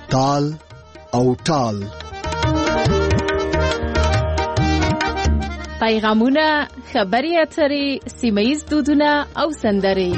تال او ټال. پیغامونه، خبري اترې، سیمه‌ییز دودونه او سندرې.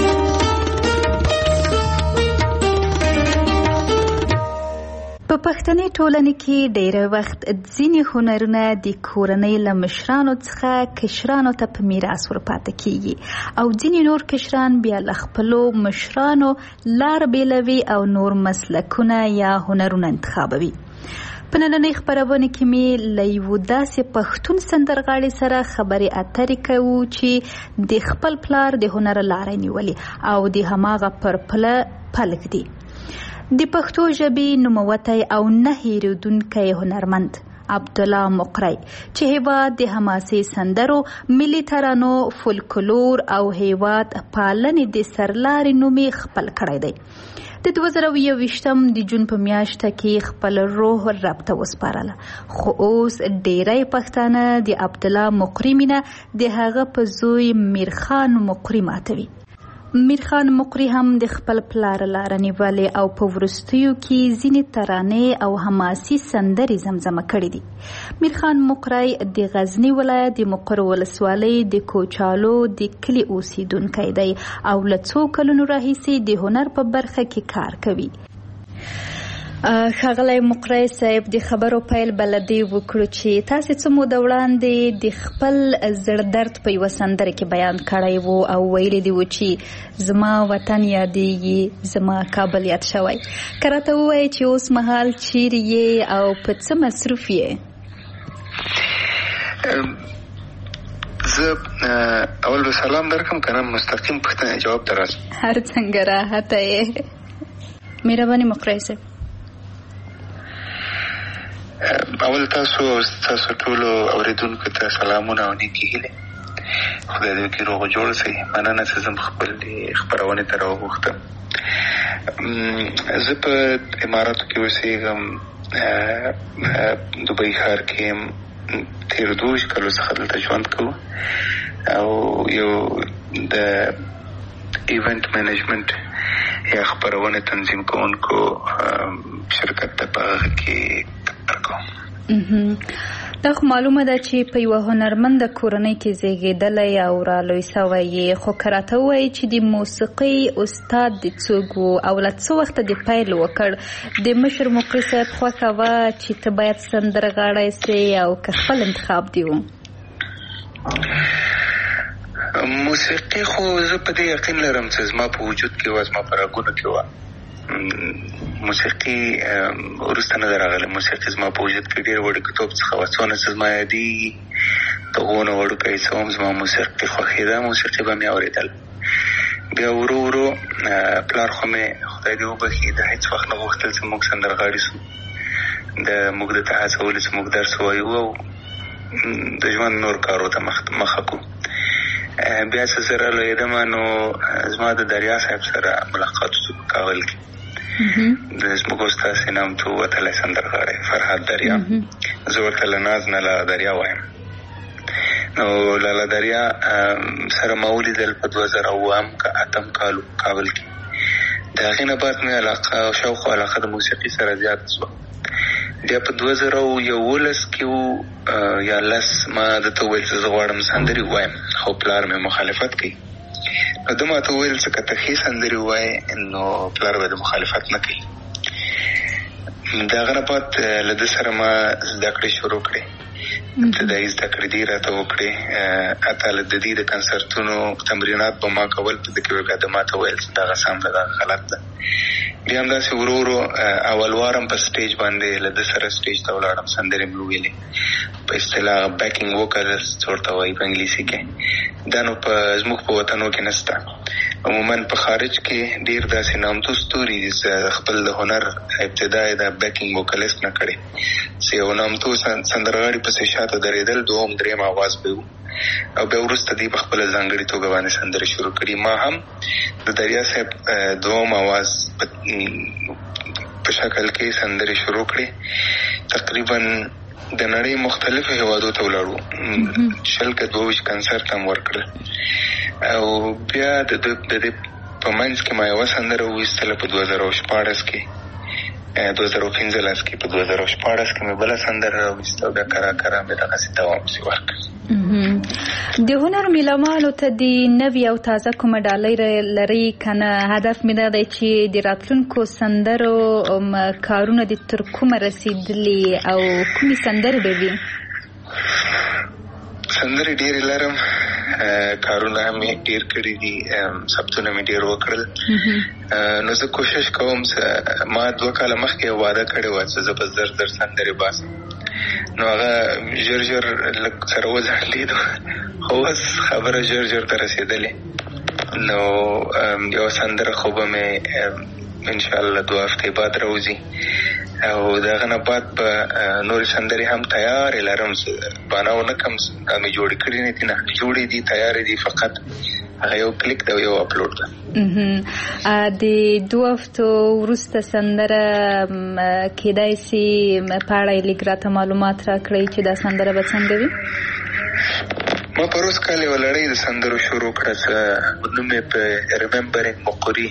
په پښتني ټولنه کې ډېر وخت ځینې هنرونه د کورنۍ له مشرانو څخه کشرانو ته په میراث ورپاتې کیږي او ځینې نور کشران بیا له خپلو مشرانو لار بیلوي او نور مسلکونه یا هنرونه انتخابوي. په نننۍ خپرونه کې مې له یو داسې پښتون سندرغاړي سره خبرې اترې کوو چې د خپل پلار د هنر لارې نیولې او د هماغه پر پله پلک دی. د پښتو ژبې نوموتی او نه هېرېدونکی هنرمند عبدالله مقری چې هیواد د حماسي سندرو، ملي ترانو، فولکلور او هیواد پالنې د سرلارې نومې خپل کړی دی. د 2021 د جون په میاشته کې خپل روح رب ته وسپارله، خو اوس ډیری پښتانه د عبدالله مقری مینه د هغه په زوی میرخان مقری ماتوي. میرخان مقری هم د خپل پلار لاره نیولې او په وروستیو کې ځینې ترانې او حماسي سندرې زمزمه کړې دي. میرخان مقری د غزنی ولایت د مقر ولسوالۍ د کوچالو د کلي اوسیدونکی دی او له څو کلونو راهیسې د هنر په برخه کې کار کوي. ښاغلی مقری صاحب، د خبرو پیل بلدی وکړو چې تاسې څه موده وړاندې د خپل زړه درد په یوه سندره کې بیان کړی و او ویلي دي و چې زما وطن یادیږي، زما کابل یاد شوی. که راته ووایې چې اوس مهال چیرې یې او په څه مصروف یې؟ زه اول به سلام درکم که نه مستقیم پوښتنې جواب ته راځم؟ هر څنګه راحته یې. مهرباني مقری صاحب. اول تاسو ټولو اوریدونکو ته سلامونه او نیکې هیلې. خدای دې وکړي روغ جوړ شئ. مننه چې زه خپل خپرونې ته راوغوښتم. زه په اماراتو کې اوسېږم، دوبۍ ښار کې یم. تېرو 22 کالو څخه دلته ژوند کوو او یو د ایونت مینجمنټ یا خپرونې تنظیم کوونکو شرکت ته په هغه کې کار کوم. دا خو معلومه ده چې په یوه هنرمنده کورنۍ کې زیږېدلی او رالوی سوی یې، خو که راته ووایي چې د موسیقۍ استاد د څوک و او له څه وخته د پیل وکړ؟ د مشر مقری صاحب خوښه وه چې ته باید سندرغاړی سې او که خپل انتخاب دی و؟ موسیقي خو زه په دې یقین لرم چې زما په وجود کې وه، زما په رګونو کې وه. موسیقي وروسته نه ده راغلې. موسیقي زما په وجود کې ډېر وړوکتوب څخه وه. څونه چې زما یادېږي د غونه وړوکی څه وم، زما موسیقي خوښېده، موسیقي به مې اورېدل. بیا ورو ورو پلار خو مې خدای دې وبښي د هېڅ وخت نه غوښتل چې موږ سندرغاړي سو. موږ د ته هڅولو چې موږ درس ووایو او د ژوند نور کارو ته مخه کړو. بیا چې زه رالویېدم نو زما د دریا صاحب سره ملاقات وشو په کابل کې. د زموږ استاد نامتو وتلی سندرغاړی فرهاد دریا، زه ورته له ناز نه لاله دریا وایم. نو لاله دریا سره ما ولیدل په 2008 کالو کابل کې. د هغې نه بعد مې علاقه او شوق او علاقه د موسیقي سره زیات شوه. بیا په 2011 کې یا 10 ما درته وویل چې زه غواړم سندرې ووایم، خو پلار مې مخالفت کوي. نو ده ما ته وویل چې که ته ښې سندرې ووایې نو پلار به د مخالفت نه کوي. د هغه نه بعد له ده سره ما زده کړې شروع کړې. ابتدایي زده کړې دې راته وکړې. حتی له د دې د کنسرتونو تمرینات به ما کول، په ده کې به بیا ده ما ته ویل چې دغه سم ده، دغه غلط ده. بیا همداسې ورو ورو اول وارم په سټیج باندې له ده سره سټیج ته ولاړم، سندرې مې وویلې. په اصطلاح بیکینګ ووکلز ورته وایي په انګلیسي کې. دا نو زموږ په وطنو کې نشته. عموما په خارج کې ډېر داسې نامتو ستوري دي چې خپل د هنر ابتدا یې د بیکینګ ووکلیست نه کړې، چې یو نامتو سندرغاړي پسې شاته درېدل، دوم درېم آواز به و او بیا وروسته دوی په خپله ځانګړې توګه باندې سندرې شروع کړي. ما هم د دریا صاحب دوم آواز په شکل کې سندرې شروع کړې. تقریبا د نړۍ مختلفو هیوادو ته ولاړو، 22 کنسرت هم ورکړل. او بیا د دې په منځ کې ما یوه سندره وویستله په 2014 کې 2015 کې په 2014 کې مې بل سندره راوستو بیا کرا مې دغه دوام سی ورکړ. د هنر میلمانو ته د نوې او تازه کومه ډالۍ لري کنه؟ هدف مې دا دی چې د راتلونکو سندرو کارونه د تر کومه رسیدلي او کومې سندرې به وي؟ سندرې ډېرې لرم، کارونه هم ډېر کړي دي، ثبتونه مې ډېر وکړل. نو زه کوشش کوم، ما 2 کاله مخکې وعده کړې وه چې زه به زر سندرې باسم، نو هغه ژر لږ سره وځنډېدو، خو اوس خبره ژر ته رسېدلې. نو یو سندره خو به مې انشاءالله 2 هفتې بعد راوځي او دغه نه بعد به نورې سندرې هم تیارې لرم. باناو نه کم مې جوړې کړي نه دي، نه جوړې دي، تیارې دي، فقط هغه یو کلیک ده، یو اپلوډ ده. د 2 هفتو وروسته سندره کېدای شي په اړه یې لږ راته معلومات راکړئ چې دا سندره به څنګه وي؟ ما پروس کال یو لړۍ د سندرو شروع کړه چې نوم یې په ریممبرینګ مقري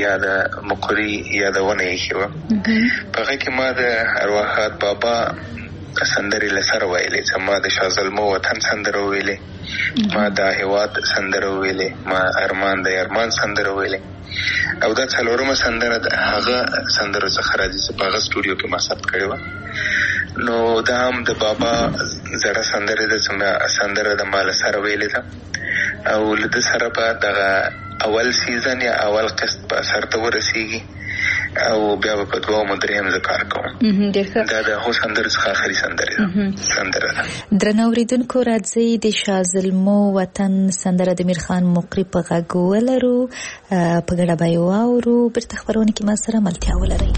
یادونه ایښې وه. په هغه کې ما د ارواحات بابا سندرې له سره ویلې، چې ما د شاه زلمو وطن سندره ویلې، ما د هېواد سندره ویلې، ما ارمان د ارمان سندره ویلې، او دا 4مه سندره د هغه سندرو څخه راځي چې په هغه سټوډیو کې ما ثبت کړې وه. نو دا هم د بابا زړه سندره ده چې ما سندره د ما له سره ویلې ده، او له ده سره به دغه اول سیزن یا اول قسط به سر ته ورسیږي او بیا به په 2 او 3 زه کار کوم. دا د هغو سندرو څخه آخري سندره ده. درنو اوریدونکو، راځئ د شاه زلمو وطن سندره د میرخان مقري په غږ ولرو، په ګډه به یې واورو. بیرته خپرونه کې ما سره ملتیا ولرئ.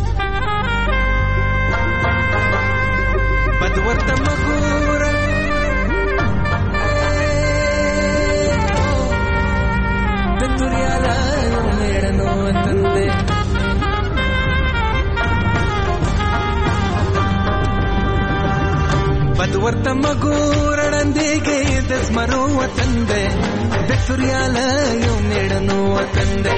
بد ورته مګوره د توریاله میړنو وطن دی، بد ورته مګوره ړندېږي د زمرو وطن دی، د توریاله یو میړنو وطن دی.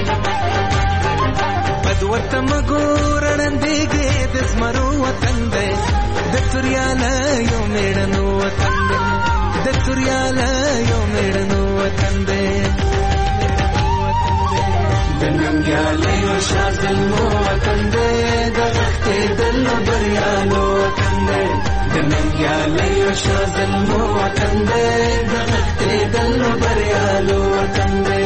بد ورته مګوره ړندېږي د زمرو وطن دی، د توریاله یو میړنو وطن دی، د توریاله یو میړنو وطن دی. د ننګیالیو شاه زلمو وطن دی، د غښتېدلو بریالو وطن دی، د ننګیالیو شاه زلمو وطن دی، د غښتېدلو بریالو وطن دی.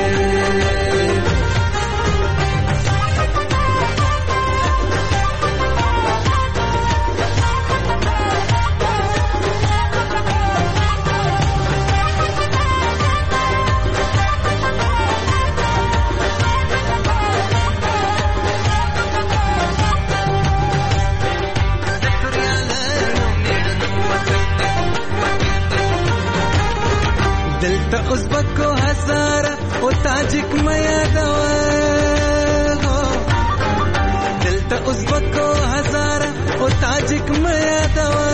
دلته ازبکو هزاره او تاجک میا دوا، دلته ازبکو هزاره او تاجک میا دوا،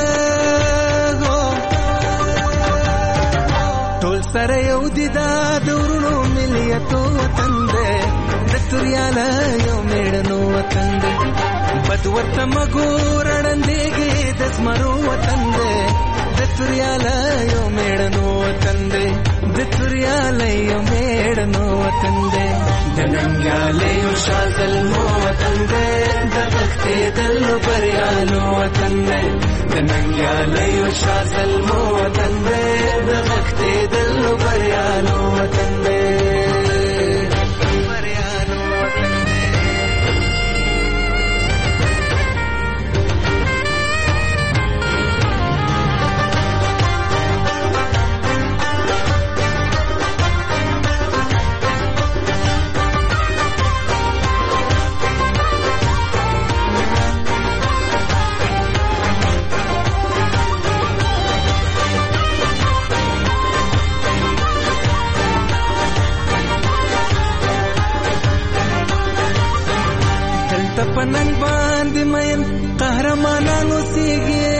ټول سره یو دي دا د ورونو ملیتو وطن دی، د توریاله یو میړنو وطن دی. بد ورته مګوره ړندېږي د زمرو وطن دی، د توریاله یو میړنو وطن دی، د توریاله یو میړنو وطن دی. د ننګیالیو شاه زلمو وطن دی، د غښتېدلو بریالو وطن دی، د ننګیالیو شاه زلمو وطن دی، د غښتېدلو بریالو وطن دی. پننګ باندې مین قهرمانانو سیږي،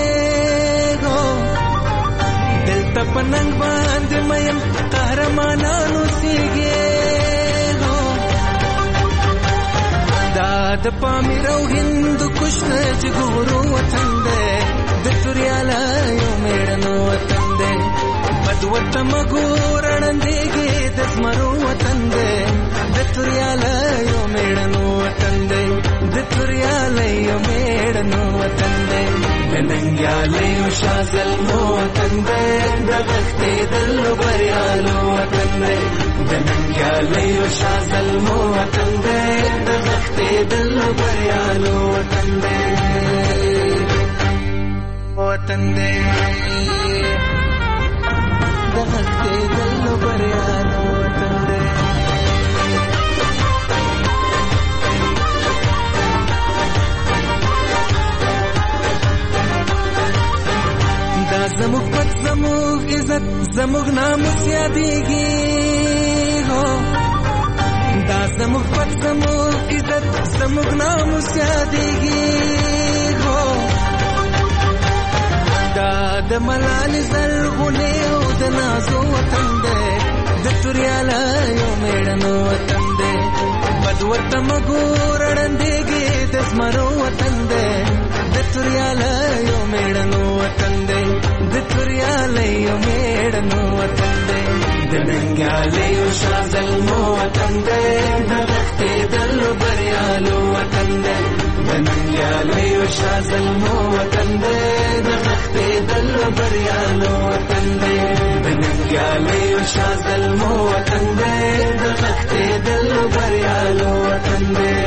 دلته پننګ باندې مین قهرمانانو سیږي، دا د پامیر او هند کوش چې ګورو وطن دی د توریاله یو میړنو وطن دی بد ورته مګور اړندېږي د زمرو وطن دی د توریاله یو میړنو وطن دی د توریاله یو میړنو وطن دی د ننګیاله یو شازلمو وطن دی د غښتېدل بریالو وطن دی د ننګیاله یو شازلمو وطن دی د غښتېدل بریالو وطن دی وطن دی د غښتېدل بریالو وطن دی دا زموږ پت زموږ عزت زموږ ناموس یادېږي هو دا زموږ پت زموږ عزت زموږ ناموس یادېږي هو دا د ملالې زرغونې او د نازو وطن دی د توریاله یو میړنو وطن دی بد ورته مګور اړندېږي د زمرو وطن دی د توریاله یو میړنو وطن دی د توریاله یو میړنو وطن دی د ننګیاله یو شازلمو وطن دی د غښتېدل بریالو وطن دی د ننګیاله یو شازلمو وطن دی د غښتېدل بریالو وطن دی د ننګیاله یو شازلمو وطن دی د غښتېدل بریالو وطن دی.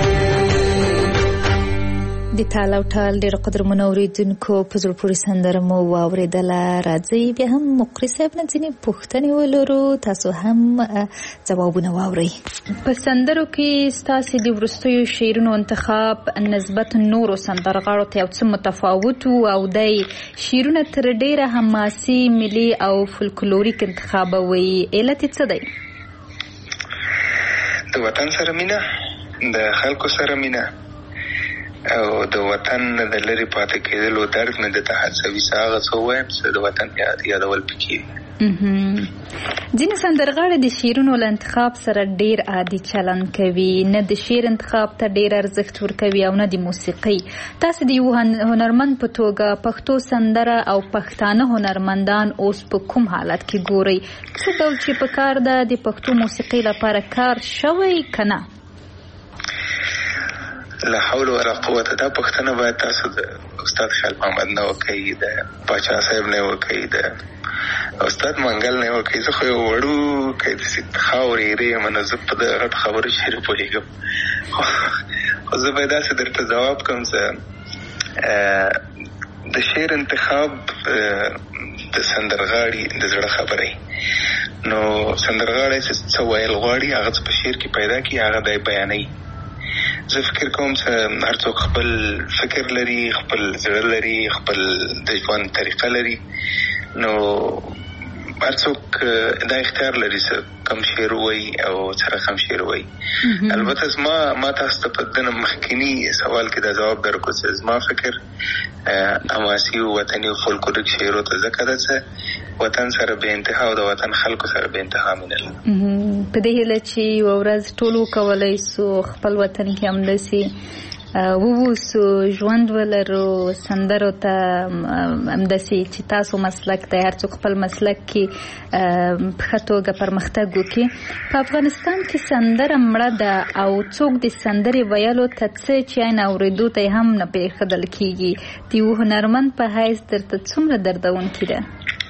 د تال او ټال ډېر قدرمنو اورېدونکو په زړه پورې سندره مو واورېدله. راځئ بیا هم مقري صاحب نه ځینې پوښتنې ولرو، تاسو هم ځوابونه واورئ. په سندرو کې ستاسې د وروستیو شعرونو انتخاب نسبت نورو سندرغاړو ته یو څه متفاوت و او دی شعرونه تر ډېره حماسي، ملي او فولکلوریک انتخابوي. علت یې څه دی؟ د وطن سره مینه، د خلکو سره مینه او د وطن د لرې پاتې کېدلو درد نه د هڅوي څه هغه څه ووایم چې د وطن یادول پکې وي. ځینې سندرغاړي د شعرونو له انتخاب سره ډېر عادي چلن کوي، نه د شعر انتخاب ته ډېر ارزښت ورکوي او نه د موسیقۍ. تاسو د یو هنرمند په توګه پښتو سندره او پښتانه هنرمندان اوس په کوم حالت کې ګورئ؟ څه ډول چې په کار ده د پښتو موسیقۍ لپاره کار شوی که نه؟ لا حول ولا قوت. دا پښتنه باید تاسو د استاد خیال محمد نه وکړئ، د پاچا صاحب نه وکړئ، د استاد منګل نه وکړئ. زه خو یو وړوکی داسې خاورې ایرې یم، نو زه په د غټ خبرو شعر پوهېږم، خو زه باید داسې درته ځواب کوم چې د شعر انتخاب د سندرغاړي د زړه خبرې. نو سندرغاړی چې څه ویل غواړي هغه څه په شعر کې پیدا کړي، هغه دی بیانوي. زه فکر کوم چې هر څوک خپل فکر لري، خپل زړه لري، خپل د ژوند طریقه لري. نو هر څوک دا اختیار لري چې کم شعر ووایي او څه رقم شعر ووایي. البته ما تاسو ته په دنه مخکینی سوال کې دا ځواب درکړو چې زما فکر حماسي او وطني او فولکلوریک شعرو ته ځکه ده چې وطن سره به انتها او د وطن خلکو سره به انتها مینه لري. په دې هیله چې یوه ورځ ټول وکولی سو خپل وطن کې همداسې ووسو، ژوند ولرو، سندرو ته همداسې چې تاسو مسلک دی هر څوک خپل مسلک کې په ښه توګه پرمختګ وکړي. په افغانستان کې سندره مړه ده او څوک د سندرې ویلو ته څه چې عین اورېدو ته یې هم نه پرېښودل کېږي. د یو هنرمند په حیث درته څومره دردونکې ده؟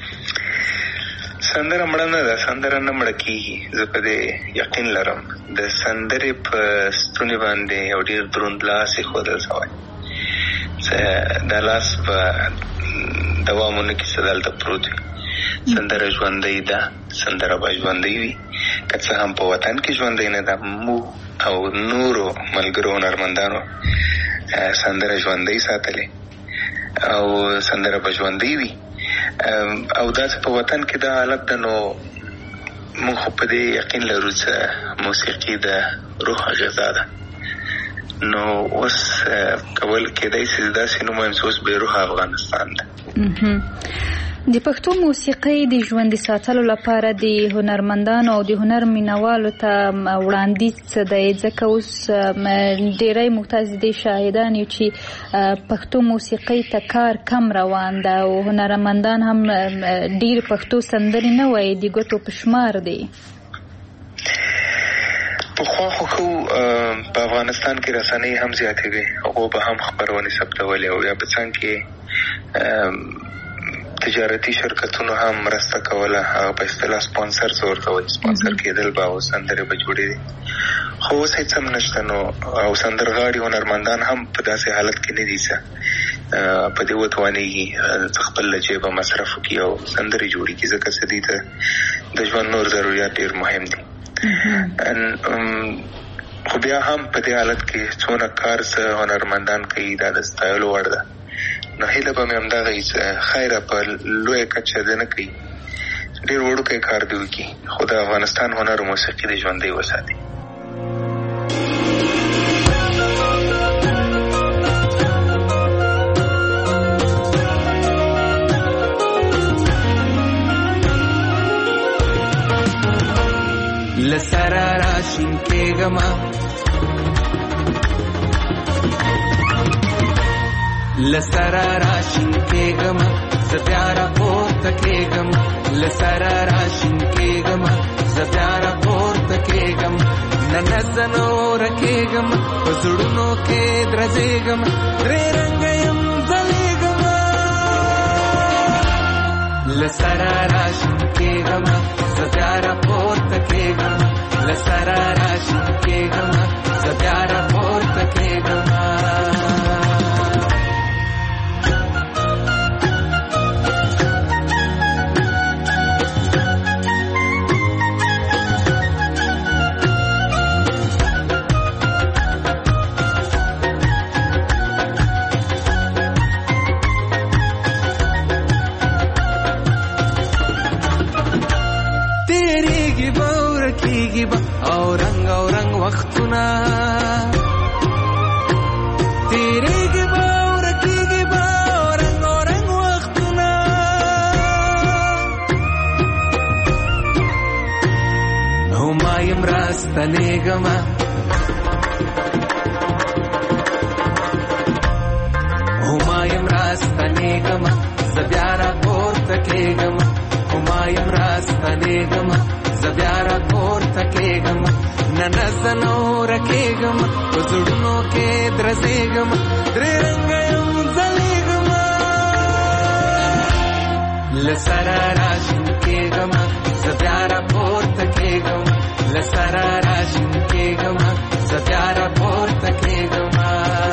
سندره مړه نه ده، سندره نه مړه کېږي. زه په دې یقین لرم. د سندرې په ستوني باندې یو ډېر دروند لاس ایښودل شوی چې دا لاس به دوام ونه کړي، چې دلته پروت وي. سندره ژوندۍ ده، سندره به ژوندۍ وي، که څه هم په وطن کې ژوندۍ نه ده. موږ او نورو ملګرو هنرمندانو سندره ژوندۍ ساتلې او سندره به ژوندۍ وي. او داسې په وطن کې دا حالت ده. نو موږ خو په دې یقین لرو چې موسیقي د روح غذا ده. نو اوس کول کېدای شي داسې نو وایم چې اوس بې روح افغانستان ده. د پښتو موسیقۍ د ژوندي ساتلو لپاره د هنرمندانو او د هنر مینوالو ته وړاندیز څه دی؟ ځکه اوس ډېری موږ تاسې د شاهدان یو چې پښتو موسیقۍ ته کار کم روان ده او هنرمندان هم ډېر پښتو سندرې نه وایي، د ګوتو په شمار دی. پخوا خو په افغانستان کې رسنۍ هم زیاتې وې، هغو به هم خپرونې ثبتولې او یا په څنګ کې تجارتي شرکتونو هم مرسته کوله، هغه په اصطلاح سپانسرز ورته وایي، سپانسر کېدل به او سندرې به جوړېدې. خو اوس هېڅ هم نشته نو او سندرغاړي هنرمندان هم په داسې حالت کې نه دي څه په دې وتوانېږي خپل له جیبه مصرف وکړي او سندرې جوړې کړي، ځکه چې دې ته د ژوند نور ضروريات ډېر مهم دي. خو بیا هم په دې حالت کې څونه کار څه هنرمندان کوي دا د ستایلو وړ ده. نو هیله به مې همدغه وي چې خیره په لویه کچه ده نه کوي، ډېر وړوکی کار دې وکړي خو د افغانستان هنر او موسیقي دې ژوندی وساتي. لسرا راشین کېږمه لسرا راشین کېږمه زه بیا راپورته کېږم، لسرا راشین کېږمه زه بیا راپورته کېږم، نه زه نوره کېږم په زړونو کې درځېږم، درې رنګه یم ځلېږمه، لسرا راشین کېږمه زه بیا راپورته کېږم، لسرا راشین کېږمه زه بیا راپورته کېږمه. او رنگ وختونه تیریږي به او رکیږي به او رنگ وختونه، هما یم راستنېږمه هما یم راستنېږمه زه بیا راپورته کېږم، هما یم راستنېږمه زه بیا راپورته کېږم، نه زه نوره کېږم په زړونو کې درځېږم، درې رنګه یم ځلېږمه، لسرا راشین کېږمه زه بیا راپورته کېږم، لسرا راشین کېږمه زه بیا راپورته کېږمه.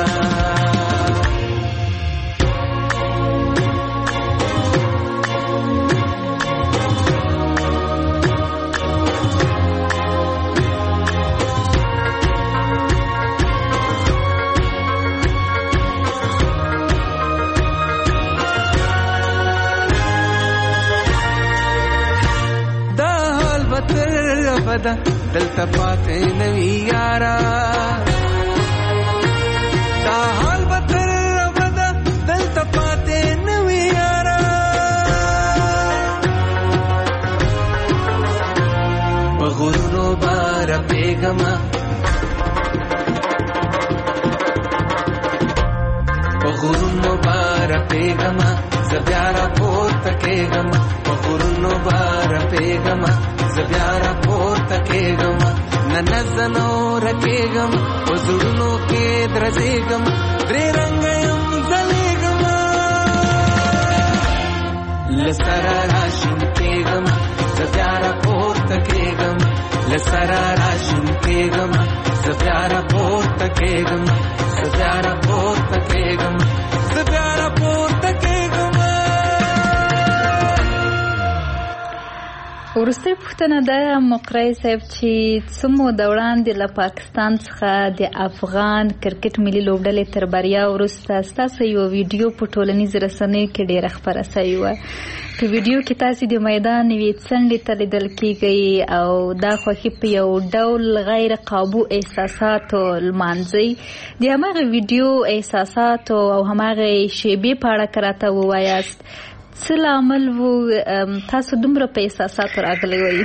دلته پاتې نوي یارا دا حال به تر ابده دلته پاتې نوي یارا، په غرونو به رپېږمه په غرونو به رپېږمه زه بیا راپورته کېږم، په غرونو به رپېږمه زه بیا راپورته کېږم، نه زه نوره کېږم په زړونو کې درځېږم، درې رنګه یم ځلېږمه، لسرا راشین کېږم زه بیا راپورته کېږم، لسرا راشین کېږم زه بیا راپورته کېږم، زه بیا راپورته کېږم، زه بیا راپورته کېږم. وروستۍ پوښتنه ده مقری صاحب چې څه موده وړاندې له پاکستان څخه د افغان کرکټ ملي لوبډلې تر بریا وروسته ستاسو یو ویډیو په ټولنیزو رسنیو کې ډېره خپره سوې وه. په ویډیو کې تاسې د میدان یوې څنډې ته لیدل کېږئ او دا خوښي په یو ډول غیر قابو احساساتو لمانځئ. د هماغه ویډیو احساساتو او هماغه شیبې په اړه که راته ووایاست څه لامل وو تاسو دومره په احساساتو راغلی وئ؟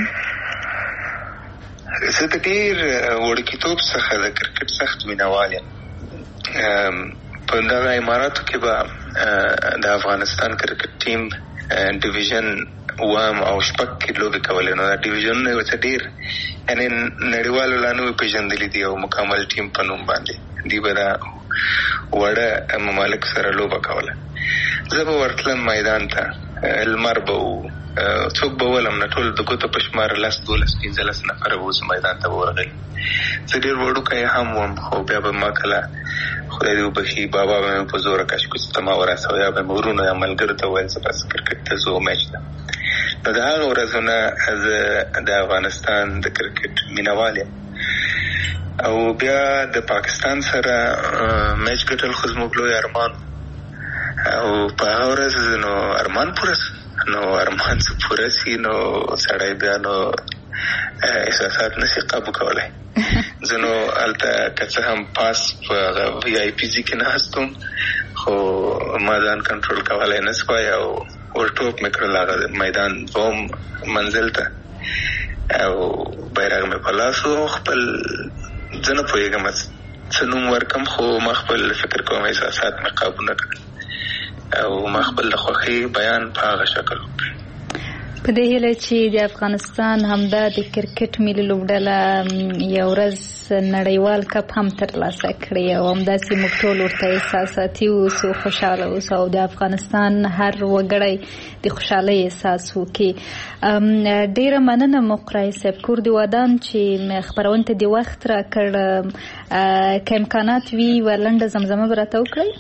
زه د ډېر وړکیتوب څخه د کرکټ سخت مینهوال یم. په دغه اماراتو کې به د افغانستان کرکټ ټیم ډیویژن 1 او 6 کې لوبې کولې، نو دا ډیویژنونه یو څه ډېر یعنې نړیوالو لا نه وي پېژندلي دي او مکمل ټیم په نوم باندې دوی به دا وړه ممالک سره لوبه کوله. زه به ورتلم میدان ته، لمر به و، څوک به ولم نه، ټول د ګوتو په شمار 10 12 15 نفره به اوس میدان ته به ورغلي. زه ډېر وړوکی هم وم، خو بیا به ما کله خدای دې وبخي بابا به مې په زوره کشکش ته ما ورسوه، یا به مې ورونو یا ملګرو ته وویل زه بس کرکټ ته ځو میچ ته. نو د هغه ورځو نه زه د افغانستان د کرکټ مینهوال یم. او بیا د پاکستان سره میچ ګټل خو زموږ لوی ارمان، او په هغه ورځ نو ارمان پوره سو. نو ارمان څه پوره سي نو سړی بیا نو احساسات نشي قابو کولی. زه نو هلته که څه هم پاس په وی آی پي ځي کې ناست وم، خو ما ځان کنټرول کولی نه سوای او ورټوپ مې کړل هغه میدان دوم منزل ته، او بیرغ مې په لاس و. خپل زه نه پوهېږم څه نوم ورکم، خو ما خپل فکر کوم احساسات مې قابو نه کړل او ما خپل د خوښۍ بیان په هغه شکل وکړ. په دې هیله چې د افغانستان همدا د کرکټ ملي لوبډله یو ورځ نړیوال کپ هم ترلاسه کړي او همداسې موږ ټول ورته احساساتي اوسو، خوشحاله اوسو او د افغانستان هر وګړی د خوشحالۍ احساس وکړي. ډېره مننه مقرای صاحب، کور د ودان چې خپرونې ته د وخت راکړ. که امکانات وي ورلنډه زمزمه به راته وکړئ.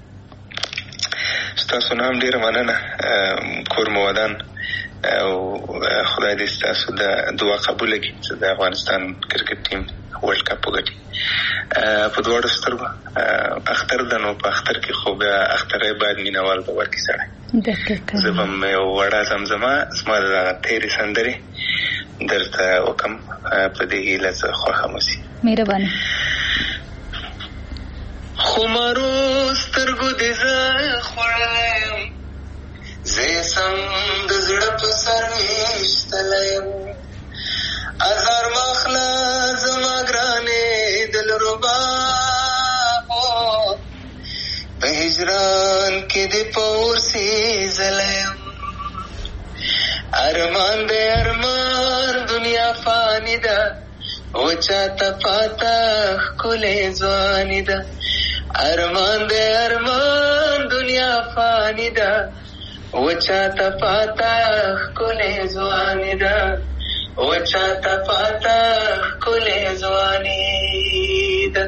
ستاسو نه هم ډېره مننه، کور مو ودان او خدای دې ستاسو د دعا قبوله کړي چې د افغانستان کرکټ ټیم ورلډ کپ وګټي. په دواړو سترګو اختر ده، نو په اختر کې خو بیا اختری باید مینهوال به ورکړي سړی. زه به م یو وړه زمزمه زما د دغه تېرې سندرې درته وکړم، په دې هیله زه خوښه مو سي. مهرباني. خمارو سترګو دې زه خوړلی یم، زه یې سم د زړه په سر ویشتلی یم. ازار ماخله زما ګرانې دلربا، په هجران کې دې په اور سیزلی یم. ارمان دې ارمان دنیا فانی ده، وچاته پاته ښکلې ځواني ده. ارمان دې ارمان دنیا فانی ده، وچاته پاته ښکلې ځواني ده، وچاته پاته ښکلې ځواني ده.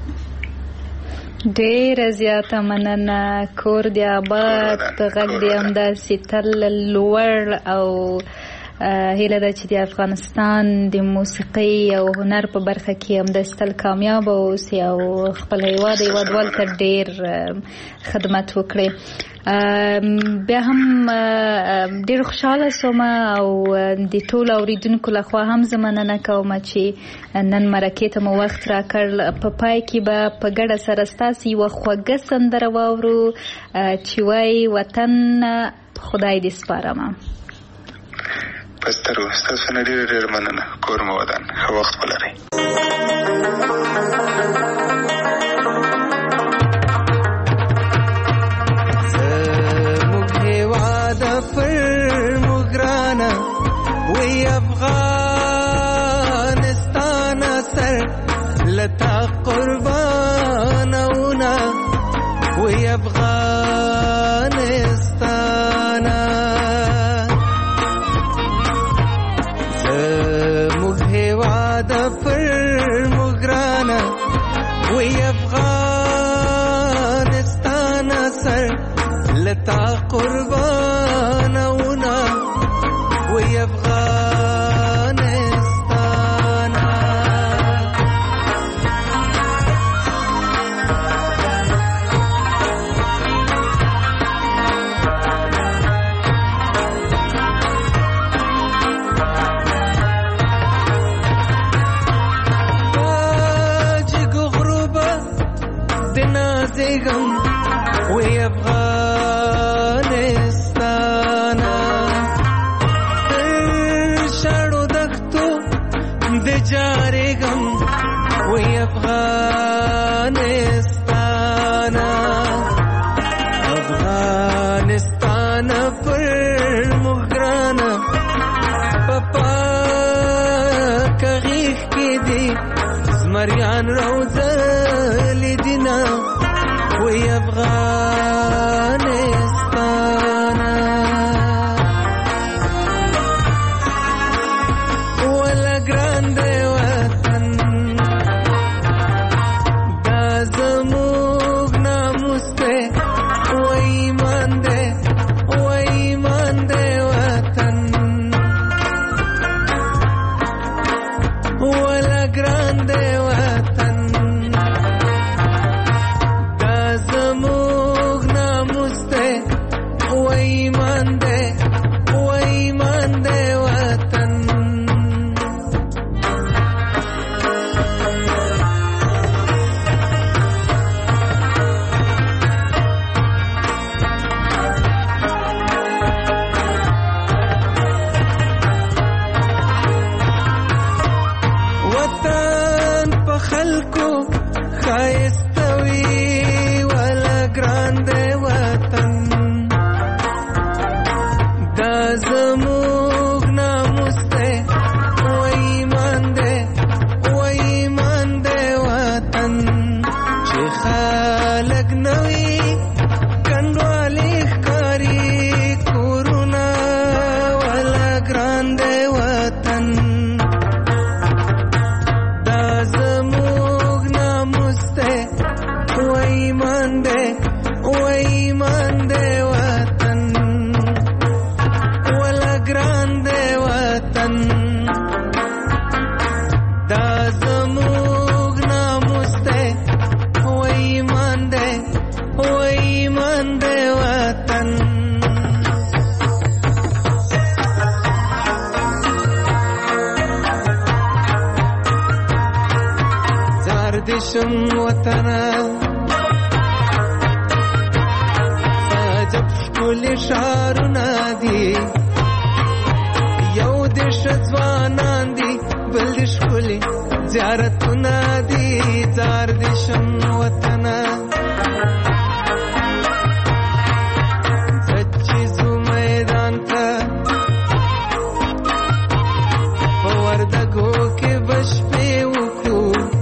ډېره زیاته مننه، کور دې آباد، غږ دې همداسې تل لوړ او هیله ده چې د افغانستان د موسیقۍ او هنر په برخه کې همداسې تل کامیاب اوسي او خپل هیوادوالو ته ډېر خدمت وکړي. بیا هم ډېر خوشحاله شوم او د ټولو اوریدونکو لخوا هم زه مننه کوم چې نن مرکې ته مو وخت راکړ. په پای کې به په ګډه سره ستاسې یوه خوږه سندره واورو چې وایي وطن خدای دې سپارمه. پسترو ستاسو نه ډېر ډېر مننه، کور مو ودان، ښه وخت ولرئ. زموږ هېواد پر موږ ګرانه وی افغانستان سر لتا قربانونه وی افغانستان. زموږ هېواد پر موږ ګرانه وی افغانستان سر لتا قربانونه وی افغانستان. زیگم وی افغانستان زمریان روزل دینا وی افغانستان ولا ګران دی وطن دا زموږ ناموس دی و ایمان دی وطن ولا ګران دی وطن دا زموږ ناموس دی و ایمان دی وطن وطن په خلکو ښایسته وي ولا ګران دی وطن دا زموږ ناموس دی و ایمان دی وطن چې خلک نه وي کنډوالې ښکاري کورونه ولا ګران دی وطن دا زموږ ناموس دی و ایمان دی وطن ولا ګران دی وطن دا زموږ ناموس دی و ایمان دی وطن زار دشم وطنه عجب ښکلي ښارونه دي یو د ځوانان دي بل د ښکلي زیارتونه دي زار دشم وطنه چې ځو میدان ته په وردګو کې به شپې وکړو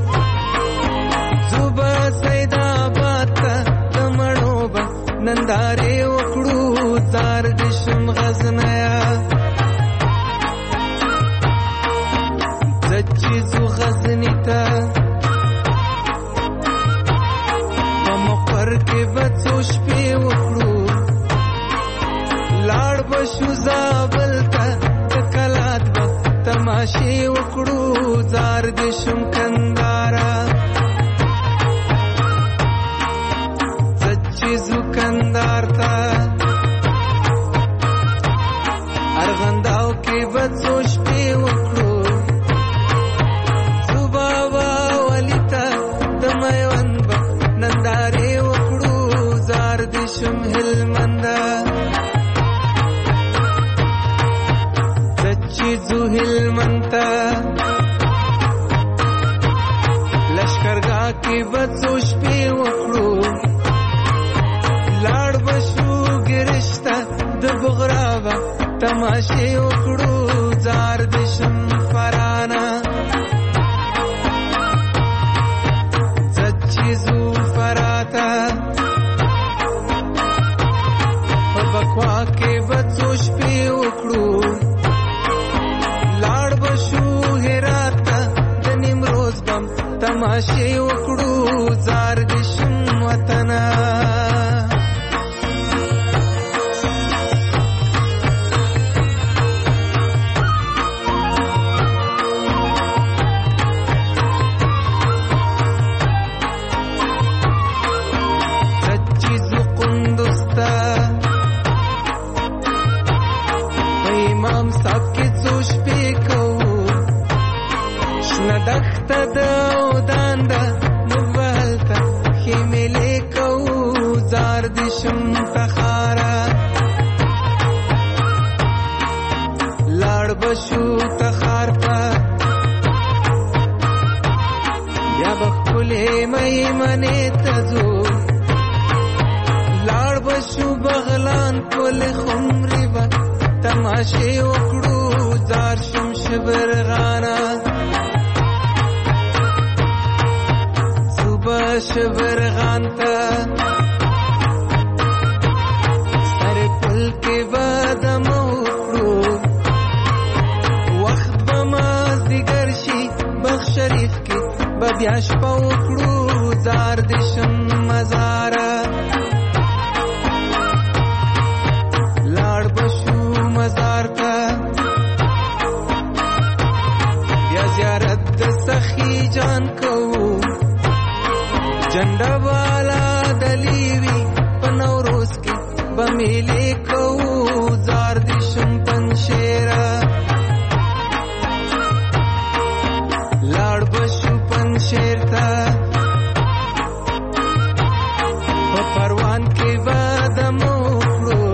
ځو به سیدآباد ته د مڼو به نندارې وکړو زار دشم غزنیه چې ځو غزني ته په مقر کې به څو شپې وکړو لاړ به شو زابل ته د کلات به تماشې وکړو زار دشم کندهاره چې ځو کندهار ته ارغنداو کې به څو شپې وکړو ځو بابا ولی ته د میوند به نندارې وکړو زار دشم هلمنده چې ځو هلمند ته لشکرګاه کې به څو شپې وکړو لاړ به شو ګرشته د بغرابه تماشې وکړو زار دشم فرانه چې ځو فراته په بکوا کې به څو شپې وکړو لاړ به شو هرات ته د نیمروز بم تماشې وکړو زار دشم وطنه امام صاحب کې څو شپې کوو شنه دښته ده او دانده موږ به هلته خیمې کوو زار دشم تخاره لاړ به شو تخار ته بیا به ښکلې میمنې ته ځو لاړ به شو بغلان پل خمرې به تماشې وکړو زار شم شبرغانه شبرغان ته سر پل کې بادم وکړو وخت به مازدیګر شي بخ شریف کې به بیا شپه وکړو زار د شم مزاره لاړ بشو مزار ته بیا زیارت د سخی جان کوو جنډه والا دلیوی په نوروز کې به میلې کوو زار د شم پنشیره لاړ بشو پنشیر ته په پروان کې بادم وکړو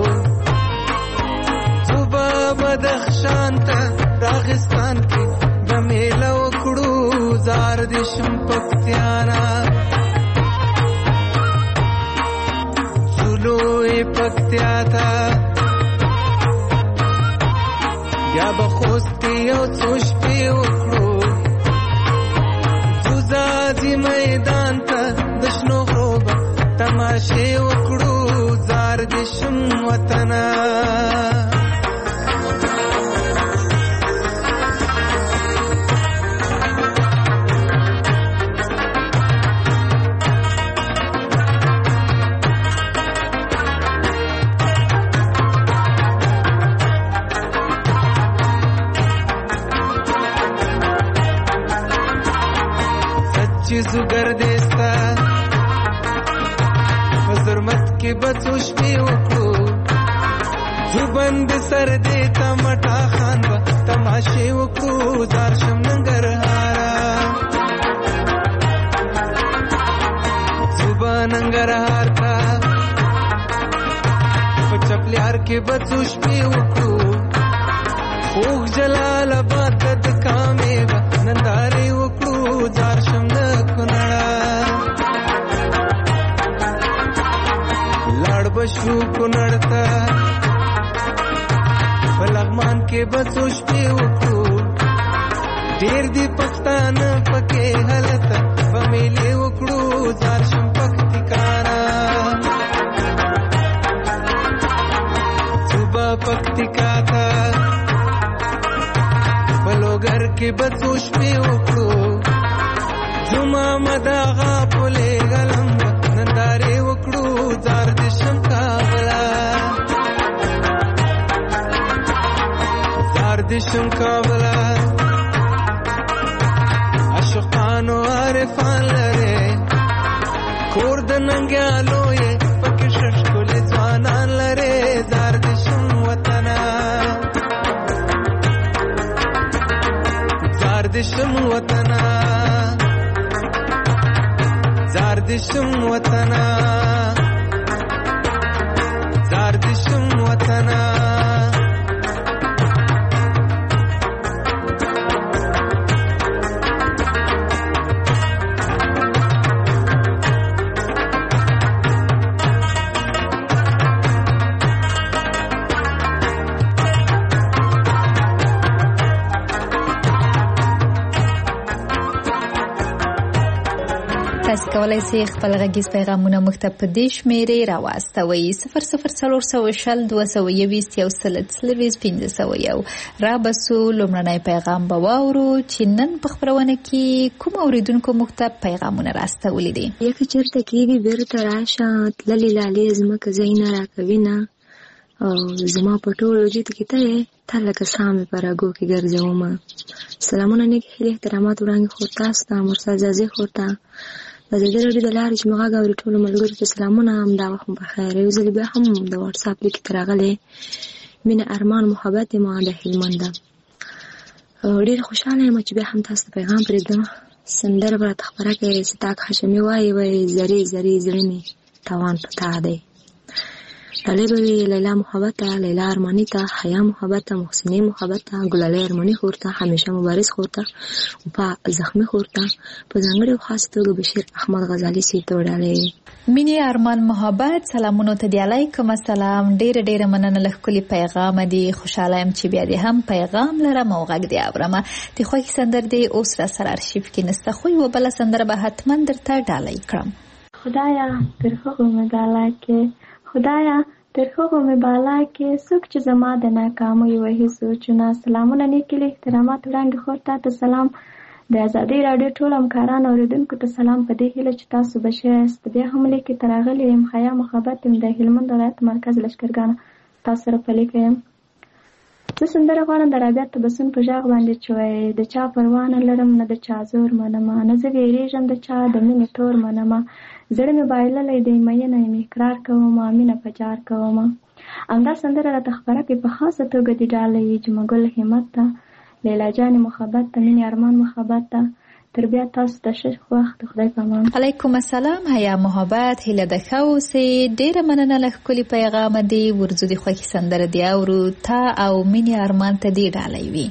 زوبه بدخشان ته راغستان کې به میله وکړو زار د شم پکتیانا زلوی پکتیا ته بیا به خوست کې یو څو شپې وکړو ځوځي میدان ته د شنو غرو به تماشې وکړو زار د شم وطنه زگر دیستا وزرمت کې بچو شپې وکړو زوبند سر دیتا مټا خان با تماشې وکړو زار شم ننګرهارا زوبا ننګرهار تا په چپلیار کې بچو شپې وکړو خوږ جلال آباد د کامې با نندارې وکړو زار شم بشو کنړ ته په لغمان کې بچو شپې وکړو ډېر دي پښتانه پکې هلته به میلې وکړو زار شم پکتیکانا صوبه پکتیکا ته په لوګر کې بچو شپې وکړو زما مداغه پولې غلم نندارې وکړو زار د شم کابلا زار د شم کابلا عاشقانو عارفان لري کور د ننګیالو یې پکې ششکولې ځوانان لري زار د شم وطنه زار د شم وطنه زار د شم وطنه زار د شم وطنه تاسو کولای شئ خپل غږیز پیغامونه موږ ته په دې شمېرې راواستوئ 00420211501 رابسو لومړنی پیغام به واورو چې نن په خپرونه کې کوم اوریدونکو موږ ته پیغامونه راستولي دي. یک چرته کېږي بیرته راشه تللې لالې ځمکه ځای نه راکوي نه او زما په ټول وجود کې ته یې تا لکه سامې په رګو کې ګرځومه. سلامونه نیک هیلې احترامات وړاندې خور تاسو ته مرسل زازي خور ته د دې لري د لارې چې موږ غواړو ټول ملګرو ته سلامونه هم دا وخت په خیر یو ځل بیا هم د واتس اپ لیک ترغلې مینه ارمان محبت ما د هلمند ډېر خوشاله یم چې بیا هم تاسو ته پیغام پرېږدم. سندره به راته خپره کړئ ستاک هاشمي وایي زری زری زړه مې تاوان پتا دی ډالۍ به وي لیلا محبت ته، لیلا ارماني ته، حیا محبت ته، محسنې محبت ته، ګلالۍ ارماني خور ته، همیشه مبارز خور ته، وفا زخمي خور ته، په ځانګړې او خاص توګه بشیر احمد غزالي صاحب ته ډالۍ وي. مینې ارمان محبت سلامونو ته دی. علیکم السلام. ډېره مننه له ښکلي پیغام دی. خوشحاله یم چې بیا دې هم پیغام لرم او غږ دې اورم. د خوښې سندر دی اوس را سره ارشیف کې نسته، خو یوه بله سندره به حتما درته ډالۍ کړم. خدایا تر هغو مې بالا کې، خدایا تر هغو مې بالا کې، څوک چې زما د ناکامۍ وهي سوچونه. سلامونه نیکې له احترامات وړاندې خور ته سلام. د ازادۍ راډیو ټول همکاران اوریدونکو ته سلام، په دې هیله چې تاسو به ښه یاست. بیا هم لیکې ته راغلی یم، حیا محبت یم د هلمند ولایت مرکز لښکرګانه تاسو سره په لیکه یم. زه سندره غواړم د رابعه تبسم په غږ باندې چې وایي د چا پروا نه لرم نه د چا زور منمه، نه زه ویرېږم د چا د مینې تور منمه، زړه مې بایللی دی مینه یم اقرار کومه، مینه په جار کومه. همدا سندره راته خپره کړي په خاصه توګه دې ډالۍ وي جمعګل همت ته، لیلا جان محبت ته، مینې ارمان محبت ته. تر بیا تاسو ته ښه وخت، خدای په امان. علیکم السلام. حیا محبت هیله د ښه اوسې. ډېره مننه له ښکلي پیغام دی. ورځو د خوښې سندره دی اورو تا او مینې ارمان ته دې ډالۍ وي.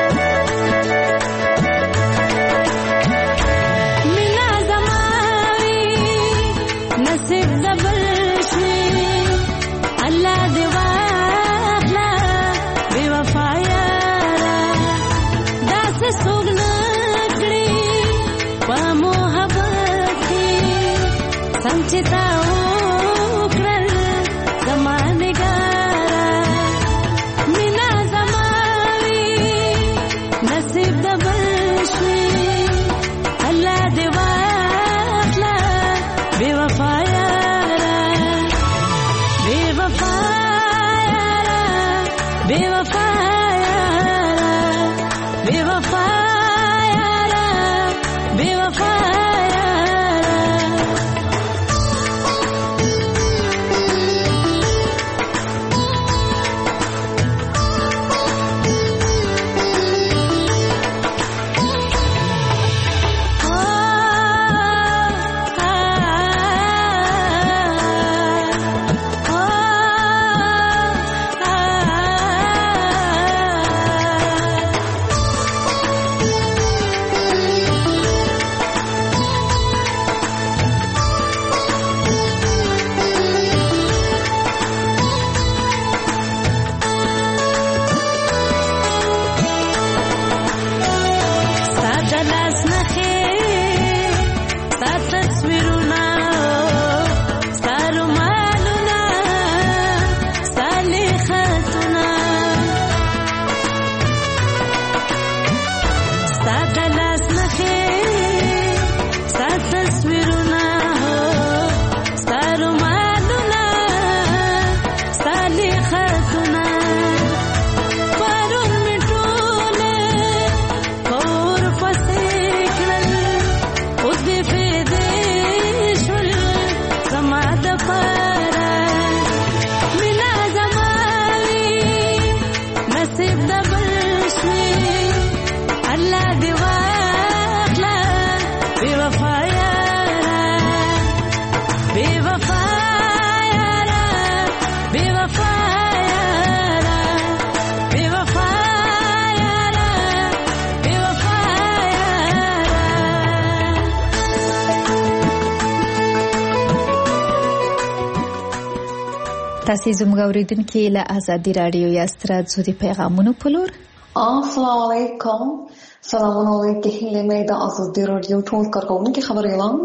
تاسې زموږ اورېدونکي له ازادي راډیو یاست. راځو د پیغامونو په لور. السلام علیکم. سلامونه علیکم. هیله مې د ازادي راډیو ټول کارکوونکي خبریالان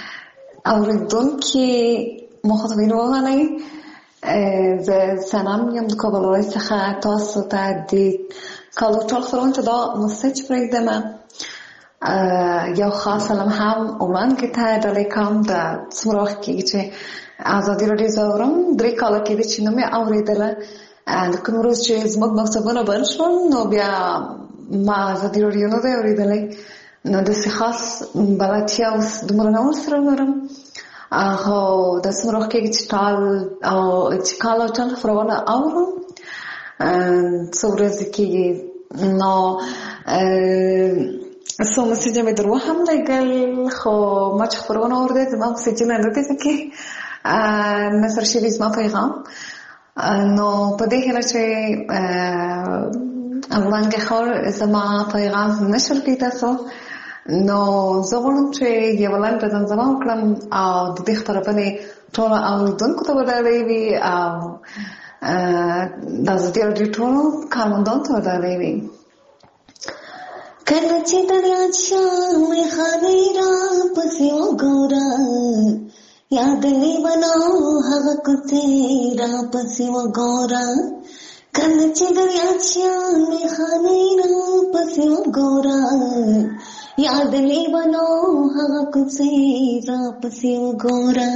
اورېدونکي مخاطبین وغواړئ. زه سلام یم د کابل ولایت څخه تاسو ته د کالو ټول خپرونې ته دا مسج پرېږدم. یو خاص سلام هم وړاندې ته ډالۍ کوم. د څومره وخت کېږي چې ازادي راډیو زه اورم، 3 کاله کېده چې نه مې اورېدله. د کوم ورځ چې زموږ مکتبونه بند شول نو بیا ما ازادي راډیو نه دی اورېدلی، نو داسې خاص بلدتیا اوس دومره نه ورسره لرم. خو د څومره وخت کېږي چې کال او ټال خپرونه اورم، څو ورځې کېږي. نو څو مسیجونه مې در وهم لګل، خو ما چې خپرونه اورېده زما مسیجونه نه دي پکې. نصر شوي زما پیغام نو په دې هیله چې وړاندې خور زما پیغام نشر کړي تاسو نو زه غواړم چې یو لنډه زمزمه وکړم او د دې خپرونې ټولو اورېدونکو ته ودرې وي او د ازادي راډیو ټولو کارمندانو ته ودرې وي. کله چې دریا شامې خانې را پسې وګوره یاد لیونو هغه کوڅې را پسې وګوره کله چې دریا شامې خانې را پسې وګوره یاد لیونو هغه کوڅې را پسې وګوره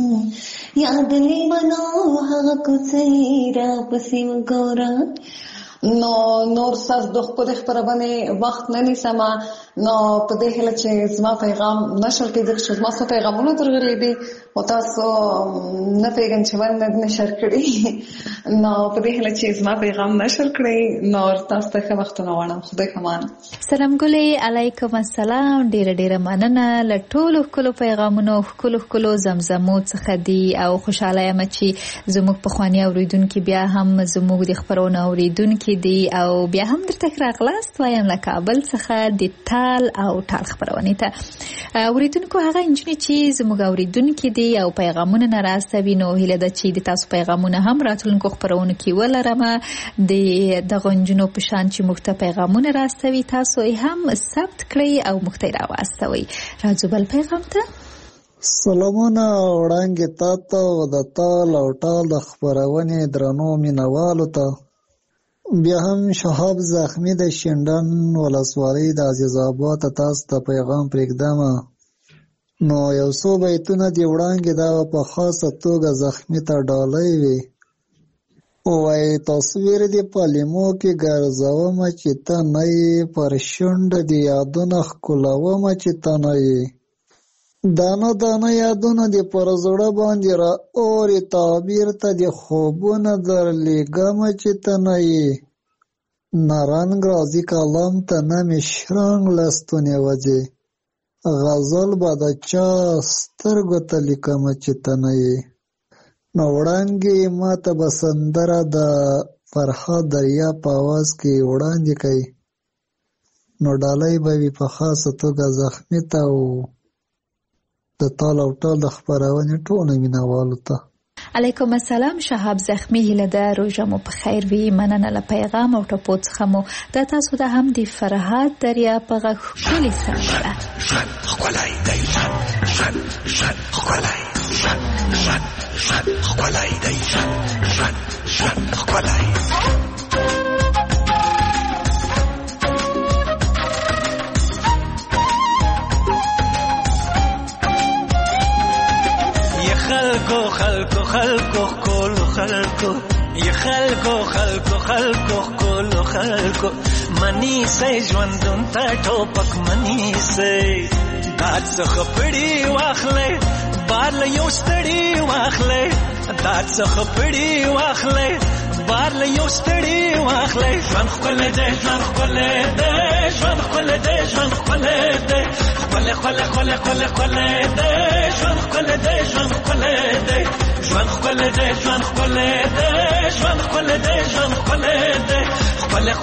یاد لیونو هغه کوڅې را پسې وګوره. نو نور ساز د خپل خبرونه وخت نه نیسم نو په دې هله چې زما پیغام نشر کړي چې زما څه پیغامونه درغلي دي او تاسو نه پیغام چې ونه نشر کړي نو په دې هله چې زما پیغام نشر کړي نو تاسو ته وخت نه وړم. خدای کمان. سلام ګلې علیکم السلام. ډیره مننه لټولو کلو پیغامونو کلو زمزمو څخه دی او خوشاله یم چې زموږ په خواني اوریدونکو بیا هم زموږ د خبرونو اوریدونکو دی او بیا هم درته راغلاست وایم له کابل څخه د ټال او ټال خبرونه ته اوریدونکو هغه انجنې چې زموږ اوریدونکو دی او پیغامونه ناراسته نو هیله ده چې د تاسو پیغامونه هم راتلونکو خبرونه کې ولرم د غنجنو په شان چې موږ ته پیغامونه راستوي تاسو هم ثبت کړئ او موږ ته راوستوي. راځو بل پیغام ته. سلامونه وړاندې تاسو د ټال او ټال د خبرونه درنو مینوالو ته بیا هم شهاب زخمی د شندن ولسوالۍ د عزیز آباد تاسو ته پیغام پرېږدم نو یو څو بیتونه دی وړاندې دا په خاصه توګه زخمی ته ډالۍ وي وای تصویر دی پلیمو کې ګرځوم چې ته نه یې پر شونډه دی یادونه ښکلوم چې ته نه یې دانه یادونه دی پر زړه باندې را اورې تعبیر ته دی خوبونه درلیږم چې ته نه یې نه رنګ راځي کلام ته نه مې شرنګ لستونې وځي غزل به د چا سترګو ته لیکم چې ته نه یې نو وړاندې ما ته به سندره د فرهاد دریا په اواز کې وړاندې کوي نو ډالۍ به وي په خاصه توګه زخمي ته او د ټال او ټال د خبرونې ټولو مینوالو ته. علیکم السلام. شهاب زخمی هیله ده روژه مو په خیر وي. مننه له پیغام او ټپو څخه مو د تاسو د هم د فرهاد دریا په غږ ښکلې سندره ښکلی دی ښکلی ښکلی دی ښکلی خلکو کولو خلکو یا خلکو کولو خلکو منی سي ژوندون ته ټوپک منی سي داد څخه پړی واخلې بار له یو ستړي واخلې داد څخه پړی واخلې بار له یو ستړي واخلې ژوند خپل دې ژوند خپل دې ژوند خپل دې ژوند خپل دې خپل دې ژوند خپل دې ژوند خپل دې ژوند خپل دې ژوند خپل دې ژوند خپل دې ژوند خپل دې خپل دې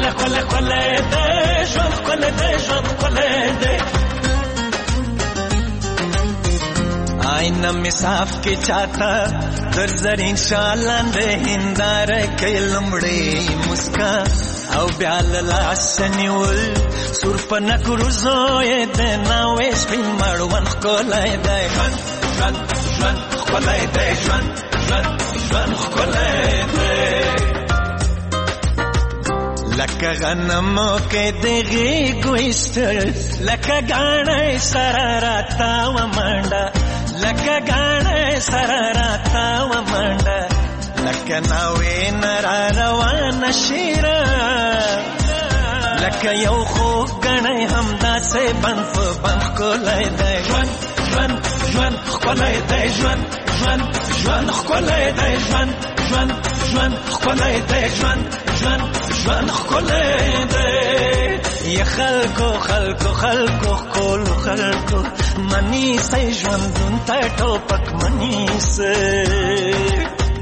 ژوند خپل دې ژوند خپل دې آئینه می صاف کې چاته در زرین شالاندې هنداره کې لمړې مسکا او بیا لاس نیول سور په نکرو زوی د ناوې سپین مړوند ښکلی دی ژوند ښکلی دی ژوند ښکلی دی لکه غنمو کې د غېږو ایستل لکه ګاڼۍ سره راتاوه منډه لکه ګاڼۍ سره راتاوه منډه لکه ناوې نه را روانه شیره لکه یو خوږ ګڼی همداسې بند په بند ښکلی دی ژوند ښکلی دی ژوند ښکلی دی ژوند ژوند ژوند ښکلی دی ژوند ژوند ژوند ښکلی دی یا خلکو خلکو خلکو ښکلو خلکو منیسئ ژوندون ته ټوپک منیسئ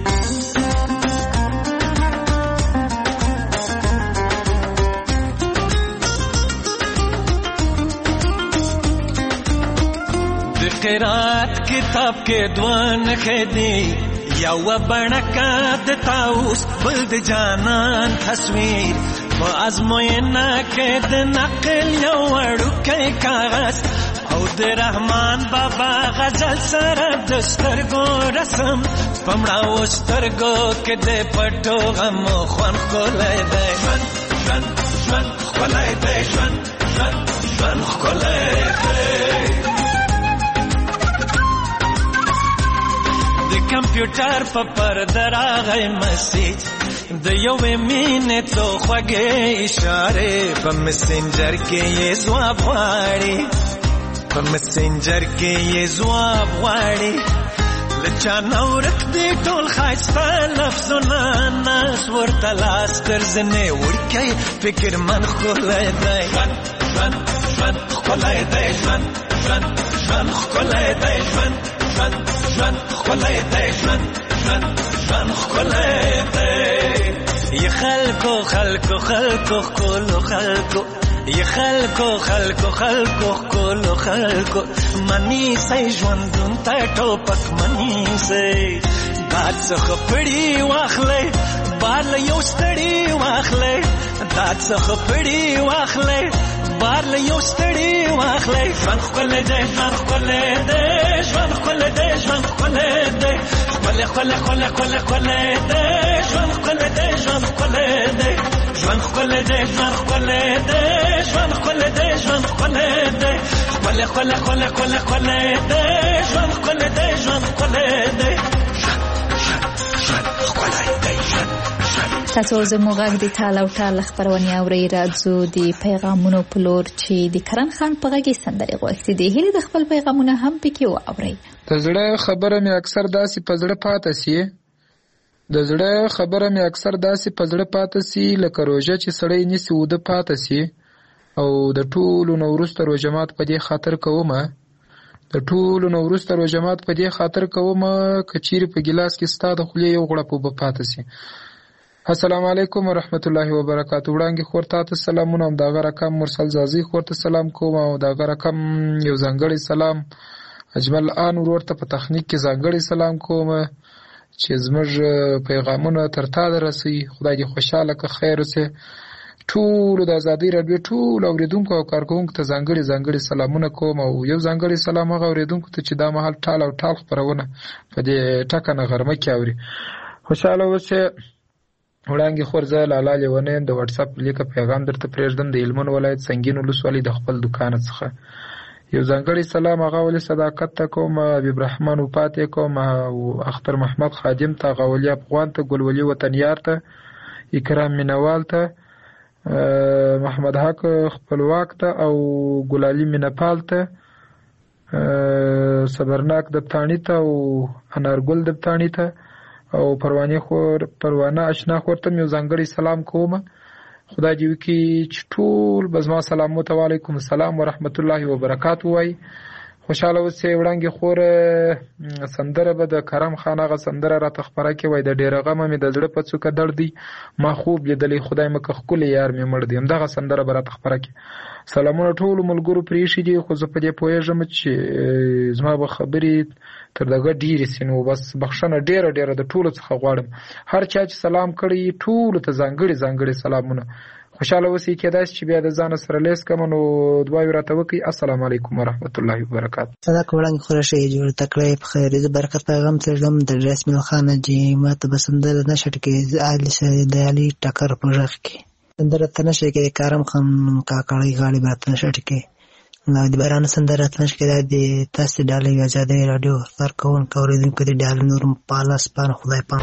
قرات کتاب کې دوه نښې دي یوه بڼکه د طاووس بل د جانان تصویر په ازموینه کې د نقل یو وړوکی کاغذ او د رحمان بابا غزل سره د سترګو رسم په مړاوو سترګو کې د پټو غمو خوند ښکلی دی ژوند ژوند ژوند ښکلی دی ژوند ژوند ژوند ښکلی دی کمپیوټر په پرده راغی مسیج د یوې مینې څو خوږې اشارې په مسنجر کې یې ځواب غواړي په مسنجر کې یې ځواب غواړي له چا نه ورک دي ټول ښایسته لفظونه ناس ورته لاس تر زنې وړکی فکرمن ښکلی دی ژوند ژوند ژوند ښکلی دی ژوند ژوند ژوند ښکلی دی ژوند ژوند ژوند ښکلی دی ژوند ژوند ژوند ښکلی دی یا خلکو خلکو خلکو ښکلو خلکو یا خلکو خلکو خلکو ښکلو خلکو منیسئ ژوندون ته ټوپک منیسئ باد څخه پړي واخلئ بار له یو ستړي واخلئ داد څخه پړي واخلئ بار له یو ستړي واخلئ ژوند ښکلی دی ژوند ښکلی دی ژوند ښکلی دی ژوند ښکلی دی ښکلی ښکلی ښکلی ښکلی ښکلی دی ژوند ښکلی دی ژوند ښکلی دی ژوند ښکلی دی ژوند ښکلی دی ژوند ښکلی دی ژوند ښکلی دی ښکلی ښکلی ښکلی ښکلی ښکلی دی ژوند ښکلی دی ژوند ښکلی دی ژوند ښکلی دی ژوند تاسو زموږ غږ د ټال او ټال خپرونې اورئ راځو د پیغامونو په لور چې د کرن خان په غږ کې سندرې غوښتي دي هیلې د خپل پیغامونه هم پکې واورئ د زړه خبره مې اکثر داسې په زړه پاتې سي د زړه خبره مې اکثر داسې په زړه پاتې سي لکه روژه چې سړی نیسي اوده پاتې سي او د ټولو نه وروسته روژه مات په دې خاطر کومه د ټولو نه وروسته روژه مات په دې خاطر کومه که چیرې په ګیلاس کې ستا د خولې یو غوړپ اوبه پاتې سي السلام علیکم ورحمت الله وبرکاتو وړاندې خور ته سلامونه هم دغه رقم مرسل زازي خور ته سلام کوم او دغه رقم یو ځانګړی سلام اجمل آن ورور ته په تخنیک کې ځانګړی سلام کوم چې زموږ پیغامونه تر تا رسي خدای دې خوشاله که خیر وسه ټول د ازادي رادیو ټول اوریدونکو او کارکونکو ته ځانګړي سلامونه کوم او یو ځانګړي سلام هغه اوریدونکو ته چې دا مهال ټال او ټال خبرونه په دې ټکه نه غرمه کې اوري خوشاله وسه وړاندې خور زه لالا لیونی د واتس اپ لیکه پیغام درته پرېږدم د هلمند ولایت سنګین ولسوالۍ د خپل دوکانه څخه یو ځانګړی سلام هغه ولې صداقت ته کوم حبیب رحمان وفات یې کوم او اختر محمد خادم ته غولي افغان ته ګلولي وطنیار ته اکرام مینوال ته محمد حق خپلواک ته او ګلالي مینپال ته صبرناک دبتانی ته او انارګل دبتانی ته او پروانه اشنا خور ته یو ځانګړی سلام کوم خدای دې وکړي چې ټول به زما سلام ته وعلیکم السلام ورحمت الله وبرکاتو وای خوشاله اوسئ وړاندې خور سندره به د کرم خان هغه سندره راته خپره کړې وای د ډېره غمه مې د زړه په څوکه درد دی ما خوب لیدلی خدای مکه ښکلی یار مې مړ دی همدغه سندره به راته خپره کړې سلامونه ټولو ملګرو پرې ایښي دي خو زه په دې پوهېږم چې زما به خبرې تر دغه ډېرې سي نو بس بخښنه ډېره د ټولو څخه غواړم هر چا چې سلام کړی ټولو ته ځانګړي سلامونه خوشاله اوسئ کېدای شي چې بیا د ځانه سره لیس کړم نو دعاوې راته وکړئ السلام علیکم ورحمت الله وبرکاتو صدق وړاندې خورشه یې جوړ تکړه په خیر د برکت پیغام ترجم د رسمي خانه جی ماته بسندر نشټ کې علي سره د علي ټکر په ځخ کې سندره تنشه کې کرم خان کاکړی غالي برات نشټ کې نو د باران سندره تنشه کې د تاسو ډالې آزادې رادیو سر کوون کوریدونکو د ډال نور پالاس پان خدای پام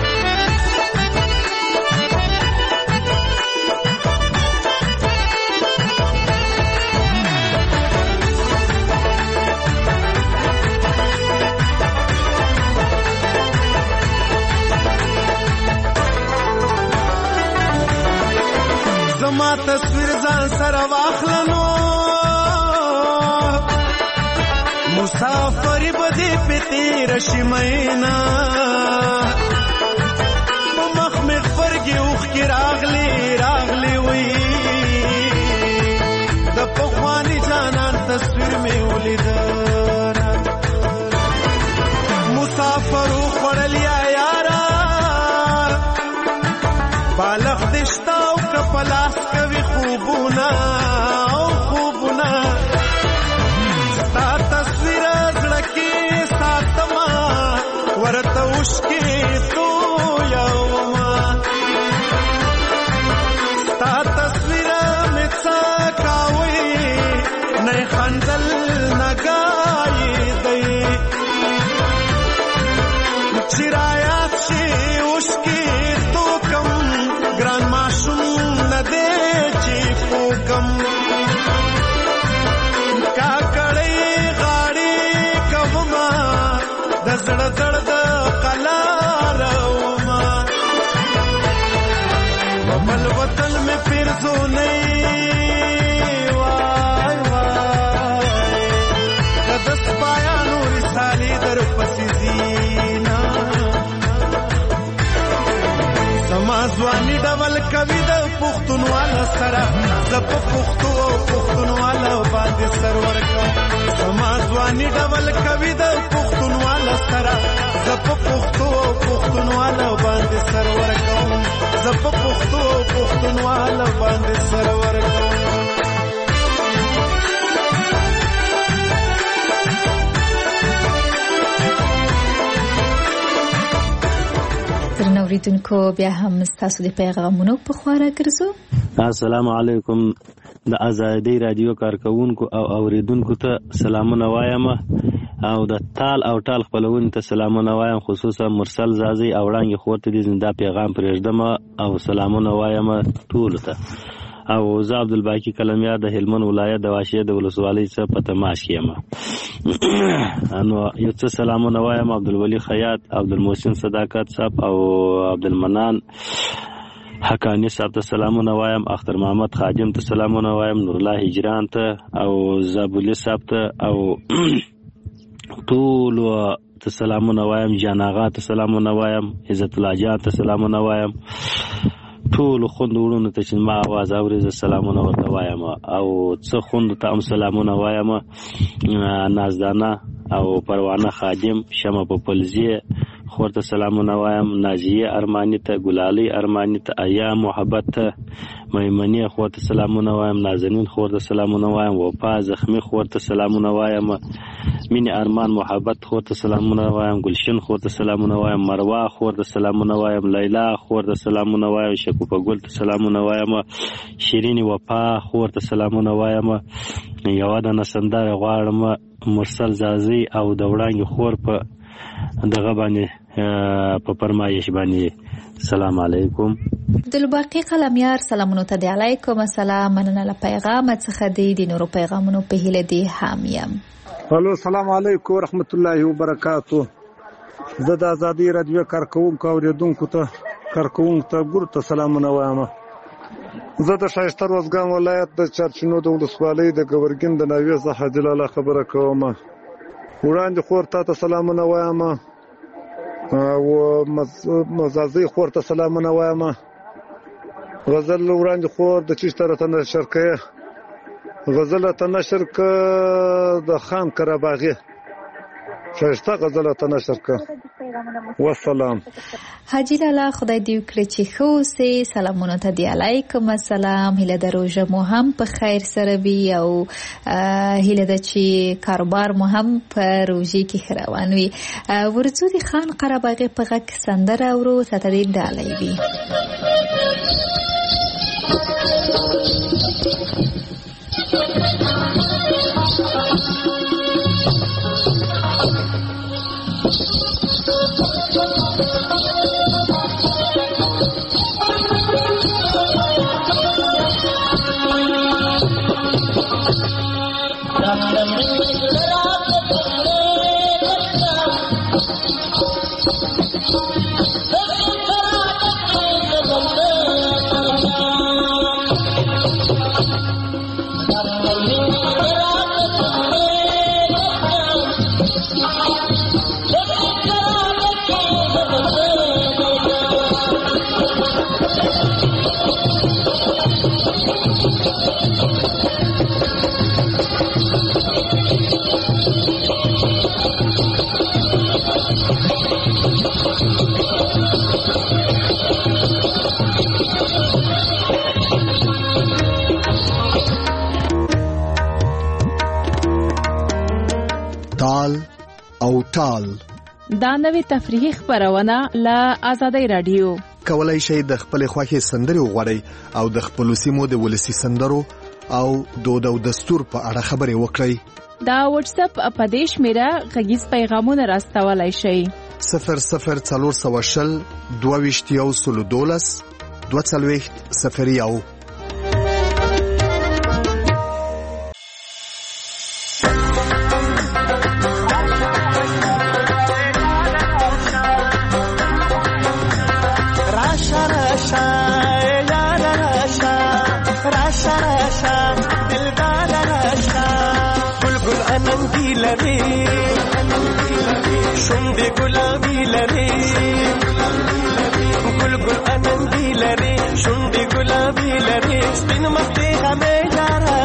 سره واخلنو مسافر بدی پتی رشمینا مخ مغفرگی اوخ کی راغلی وی د پخوانی جانان تصویر می ولیدنا مسافر خړلیا یارا بالغ دشتا او کپلاس کوي خوبونه ستا تصویر زړکی ساتما ورته وشکی تو یوما ستا تصویر مڅا کاوي نه خندل نگای دی چرایات شي وشکی تو کم ګران ماشوم نه دی چې پوکم زړه درد قلار وما بل وطن میں پھر زو نہیں وای قدس پایا نور سالی در پسی زینا سمازوانی ډول کوي د پښتونواله سره زپ پښتو او پښتونواله باندې سرور کوم سمازوانی ډول کوي د پښتونواله سره زپ پښتو او پښتونواله باندې سرور کوم زپ پښتو او پښتونواله باندې سرور کوم اوریدونکو بیا هم ستاسو د پیغامونو په خواړه ګرځو. السلام علیکم د آزادی رادیو کارکونکو او اوریدونکو ته سلامونه وایم او د تال او ټال خپلون ته سلامونه وایم خصوصا مرسل زازي او وړاندې خورته دي زنده پیغام پرېږدم او سلامونه وایم ټول ته او زه عبدالباقی کلمیار د هلمند ولایت د واشیه د ولسوالۍ څخه په تماس کې یم. نو یو څه سلامونه وایم عبدالولی خیاط، عبدالمحسن صداقت صاحب او عبدالمنان حقانی صاحب ته سلامونه وایم، اختر محمد خادم ته سلامونه وایم، نورالله هجران ته او زابولی صاحب ته او ټول ته سلامونه وایم، جان آغا ته سلامونه وایم، عزت الله جان ته سلامونه وایم، ټول خوند وړونو ته چې ما आवाज اوري زه سلامونه ورته وایم او څه خوند ته هم سلامونه وایم، نازدانه او پروانه خادم، شمع پپلزی خورته سلامونه وایم، نازیه ارمانی ته، ګلالي ارمانی ته، ایا محبت ته، میمنی خورته سلامونه وایم، نازنین خورته سلامونه وایم، وفا زخمی خورته سلامونه وایم، مینی ارمان محبت خورته سلامونه وایم، گلشن خورته سلامونه وایم، مروا خورته سلامونه وایم، لیلا خورته سلامونه وایم، شکوفه ګل ته سلامونه وایم، شیرین وفا خورته سلامونه وایم، یوه د نسنداره غواړم مرسل زازي او د وړانګې خور په دغه باندې په فرمایش باندې سلام علیکم. عبدالباقی قلمیار سلامونو ته دی علیکم السلام، مننه له پیغام څخه دی د نورو پیغامونو په هیله دی حامیم. الو السلام علیکم ورحمت الله وبرکاتو. زه د آزادی رادیو کارکونکو اوریدونکو ته ګورو ته سلامونه وایم. زه د ښایسته روزګان ولایت د چارچینو د ولسوالۍ د ګورګین د ناوې څخه جلاله خبره کوم. وړاندې خور ته سلامونه وایم او مزازي خور ته سلامونه وایم. غزل وړاندې خور د چشته راته نشر کړه، غزل ته نشر کړه د خان کرباغي ښایسته غزل ته نشر کړه. والسلام. حاجی لالا خدای دې وکړي چې ښه اوسې. سلامونه ته دی علیکم السلام. هیله ده روژه مو هم په خیر سره وي او هیله ده چې کاروبار مو هم په روژې کې ښه روان وي. ورځو د خان قرهباغي په غږ سندره اورو، ساته دې ډالۍ وي. ټال. دا نوې تفریحي خپرونه له آزادۍ رادیو. کولای شئ د خپل خوښې سندرې وغواړئ او د خپل سیمو د ولسی سندرو او دود او دستور په اړه خبرې وکړئ. دا واتس اپ په دې شمیره غږیز پیغامونه راستولای شئ. 00420 22 02 شونډې ګلابي لري ګل ګل اننګي لري شونډې ګلابي لري سپین مخ دې غمې یارا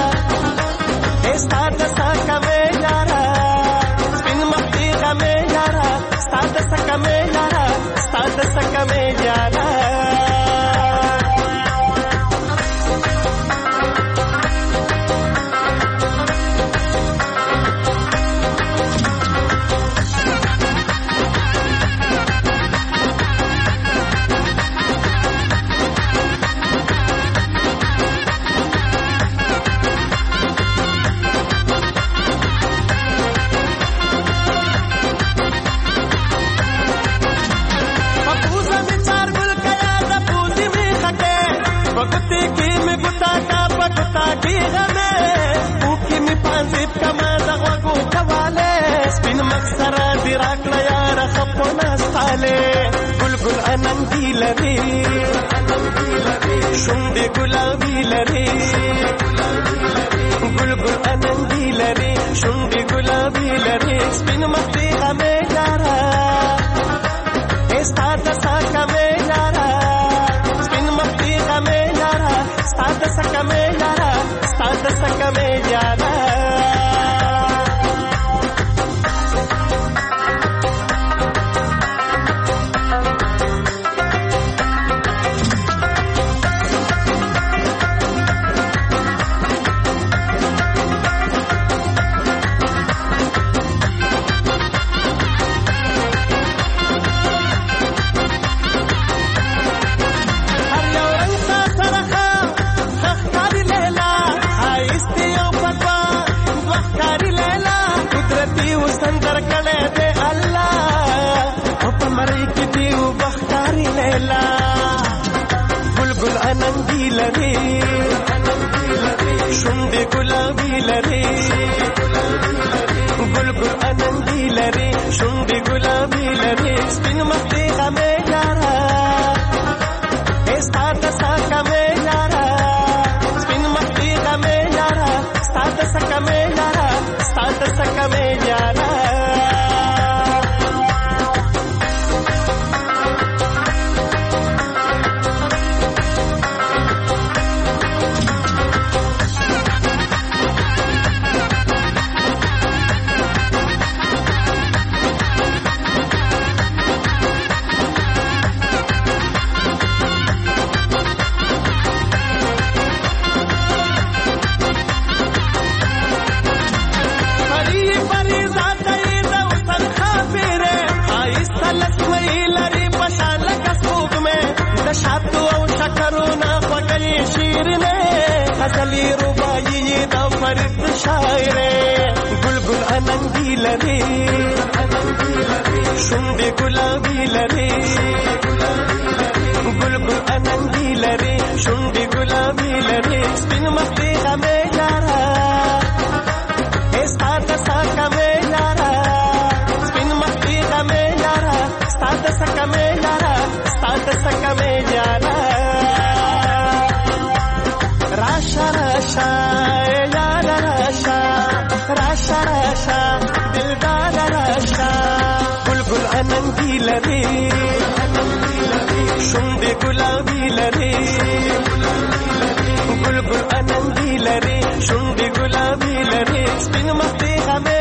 ستا د سکه مې یارا سپین مخ دې غمې یارا ستا د سکه مې یارا ستا د سکه مې یارا شونډې ګلابي لري ګل ګل اننګي لري شونډې ګلابي لري سپین مخ دې غمې یارا ستا د سکه مې یارا سپین مخ دې غمې یارا ستا د سکه مې یارا ستا د سکه مې یارا شونډې ګلابي لري ګل ګل اننګي لري شونډې ګلابي لري سپین مخ دې غمې یارا ستا د سکه مې یارا سپین مخ دې غمې یارا ستا د سکه مې یارا ستا د سکه مې یارا غزلی رباعی د فرید شاعره ګل ګل اننګي لري شونډې ګلابي لري ګل ګل اننګي لري شونډې ګلابي لري سپین مخ دې غمې یارا ستا د سکه مې یارا سپین مخ دې غمې یارا ستا د سکه مې یارا ستا د سکه مې یارا راشا راشا یارا راشا راشا راشا دلدار راشا ګل ګل اننګي لري شونډې ګلابي لري ګل ګل اننګي لري شونډې ګلابي لري سپین مخ دې غمې